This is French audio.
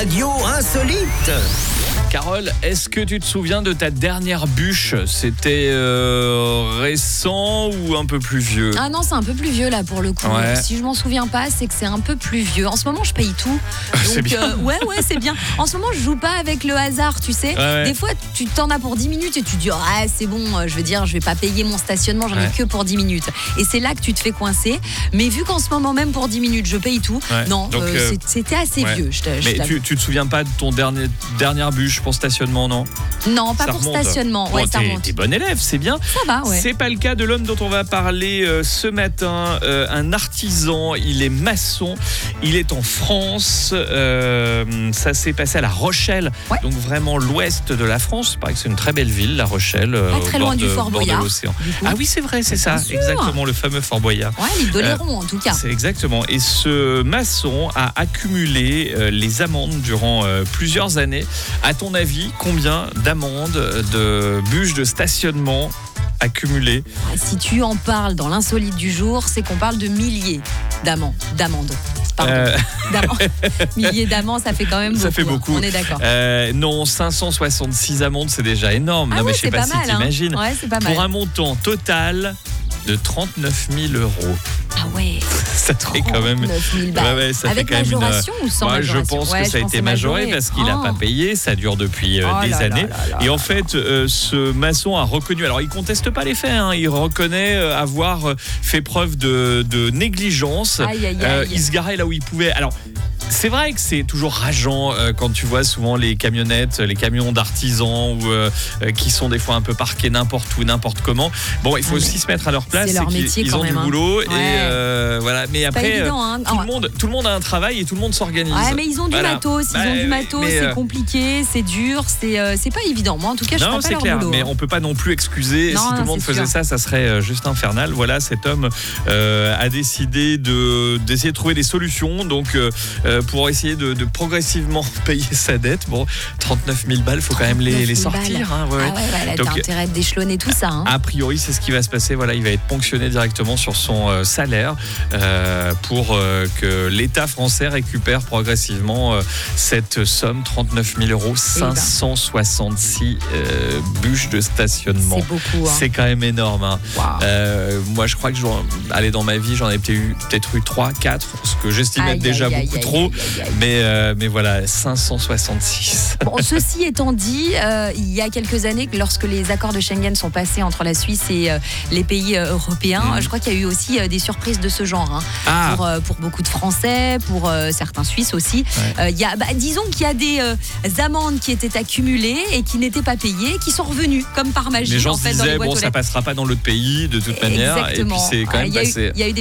radio insolite. Carole, est-ce que tu te souviens de ta dernière bûche ? C'était récent ou un peu plus vieux ? Ah non, c'est un peu plus vieux là pour le coup. Ouais. Si je m'en souviens pas, c'est que c'est un peu plus vieux. En ce moment, je paye tout. C'est bien. Ouais, c'est bien. En ce moment, je joue pas avec le hasard, tu sais. Ouais. Des fois, tu t'en as pour 10 minutes et tu dis c'est bon, je veux dire, je vais pas payer mon stationnement, j'en ai que pour 10 minutes. Et c'est là que tu te fais coincer. Mais vu qu'en ce moment même pour 10 minutes, je paye tout. Ouais. Non, Donc, c'était assez vieux. Mais tu te souviens pas de ton dernière bûche pour stationnement, non ? Non, pas Ça pour remonte. stationnement. Bon, Ouais, ça t'es remonte. bon élève, c'est bien. Ça va, ouais. C'est pas le cas de l'homme dont on va parler ce matin. Un artisan, il est maçon, il est en France. Ça s'est passé à La Rochelle, Ouais. donc vraiment l'ouest de la France. Il paraît que c'est une très belle ville, La Rochelle, Pas très loin du Fort bord de Boyard, l'océan. du coup. Ah oui, c'est vrai, c'est ça, Bien sûr. exactement, le fameux Fort Boyard. Ouais, l'île d'Oléron en tout cas. C'est exactement. Et ce maçon a accumulé les amendes durant plusieurs années. À ton avis, combien d'amendes, de bûches de stationnement accumulées ? Si tu en parles dans l'insolite du jour, c'est qu'on parle de milliers d'amendes. Pardon. Milliers d'amendes, ça fait quand même beaucoup. Ça fait beaucoup. On est d'accord. Non, 566 amendes, c'est déjà énorme. Non, mais je sais c'est pas pas si mal. t'imagines. Ouais, c'est pas mal. Pour un montant total de 39 000 euros. Ah ouais. Ça fait quand même. 39 000 balles. Ouais, ça Avec fait quand même majoration ou sans majoration? Je pense Ouais, que ça a je pense été c'est majoré parce qu'il n'a pas payé. Ça dure depuis des années. Et en fait, ce maçon a reconnu. Alors, il conteste pas les faits. Il reconnaît avoir fait preuve de négligence. Aïe. Il se garait là où il pouvait. Alors. C'est vrai que c'est toujours rageant quand tu vois souvent les camionnettes, les camions d'artisans ou qui sont des fois un peu parqués n'importe où, n'importe comment. Bon, il faut aussi se mettre à leur place. C'est leur métier ils quand ont même, du boulot Ouais. et voilà. Mais après, pas évident, tout le monde a un travail et tout le monde s'organise. Ouais, mais ils ont du matos, c'est compliqué, c'est dur, c'est pas évident. Moi, en tout cas, je non, ferais pas c'est leur clair, boulot. mais on peut pas non plus excuser. Si tout le monde faisait ça serait juste infernal. Voilà, cet homme a décidé d'essayer de trouver des solutions. Donc, pour essayer de progressivement payer sa dette. Bon, 39 000 balles, il faut quand même les sortir. T'as intérêt d'échelonner tout ça. A priori, c'est ce qui va se passer. Voilà, il va être ponctionné directement sur son salaire pour que l'État français récupère progressivement cette somme, 39 000 euros, 566 bûches de stationnement. C'est beaucoup. C'est quand même énorme. Wow. Moi, je crois que dans ma vie, j'en ai peut-être eu 3, 4, ce que j'estime être déjà beaucoup trop. Mais voilà, 566. Bon, ceci étant dit, il y a quelques années, lorsque les accords de Schengen sont passés entre la Suisse et les pays européens, je crois qu'il y a eu aussi des surprises de ce genre. Pour beaucoup de Français, pour certains Suisses aussi. Ouais. Disons qu'il y a des amendes qui étaient accumulées et qui n'étaient pas payées, qui sont revenues comme par magie. Les gens en se fait, dans les disaient, boîtes aux ça lettres. passera pas dans l'autre pays de toute manière. Exactement. Et puis c'est quand même passé. Il y a eu